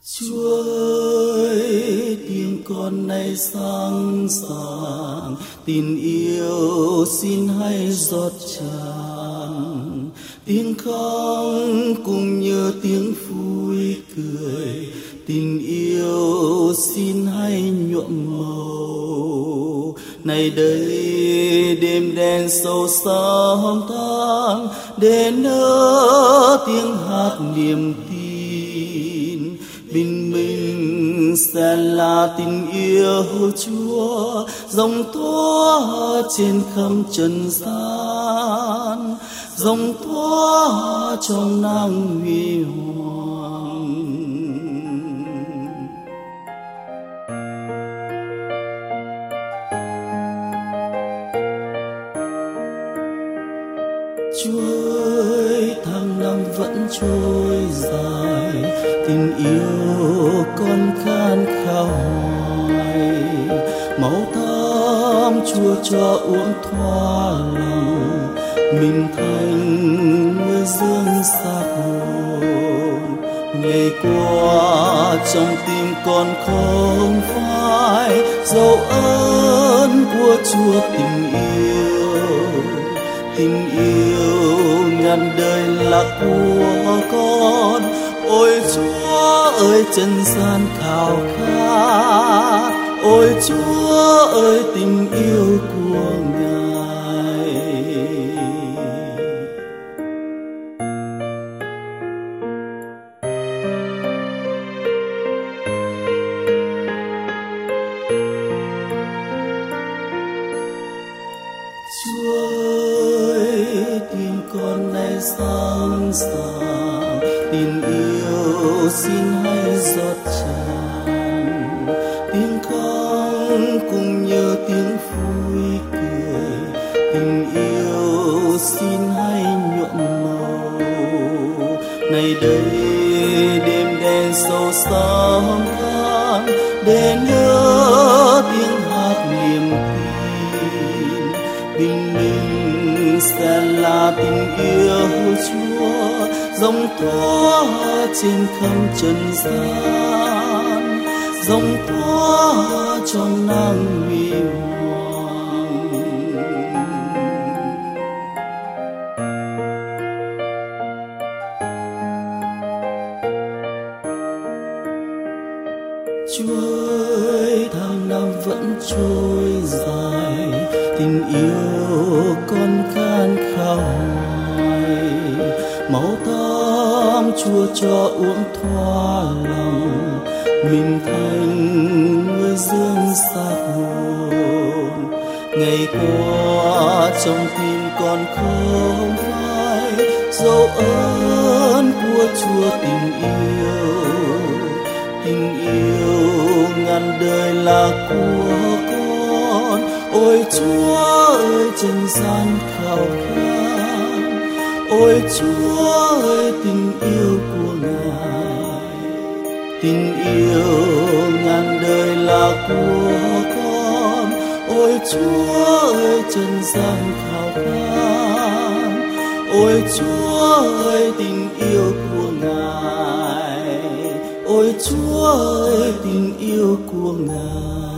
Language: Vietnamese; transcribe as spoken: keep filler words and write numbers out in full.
Chúa ơi, tiếng con này sáng sàng, tin yêu xin hãy rót tràn. Tiếng khóc cũng như tiếng vui cười, tình yêu xin hãy nhuộm màu. Này đây đêm đen sâu xa hôm tháng, để nỡ tiếng hát niềm tin. Bình minh sẽ là tình yêu Chúa, dòng tỏa trên khắp trần gian, dòng tỏa trong nắng huy hoàng. Chúa ơi, tháng năm vẫn trôi dài, tình yêu con khát khao hoài. Máu thắm Chúa cho uống thỏa lòng, mình thành nuôi dưỡng xác hồn. Ngày qua trong tim con không phai dấu ơn của Chúa tình yêu. Tình yêu ngàn đời là của con, ôi Chúa ơi trần gian khao khát, ôi Chúa ơi tình yêu của Ngài. Chúa ơi, tin con này sáng sàng, tình yêu xin hãy rót tràn. Tiếng khóc cũng như tiếng vui cười, tình yêu xin hãy nhuộm màu. Này đây đêm đen sâu xa hôm tháng, để nhớ tiếng hát niềm tin. Bình minh sẽ là tình yêu Chúa, dòng tỏa trên khắp trần gian, dòng tỏa trong nắng huy hoàng. Chúa ơi, tháng năm vẫn trôi dài, tình yêu con khát khao hoài. Máu thắm Chúa cho uống thỏa lòng, mình thành nuôi dưỡng xác hồn. Ngày qua trong tim con không phai dấu ơn của Chúa tình yêu. Tình yêu ngàn đời là của con, ôi Chúa ơi trần gian khao khát, ôi Chúa ơi tình yêu của Ngài. Tình yêu ngàn đời là của con, ôi Chúa ơi trần gian khao khát, ôi Chúa ơi tình yêu của Ngài, ôi Chúa ơi tình yêu của Ngài.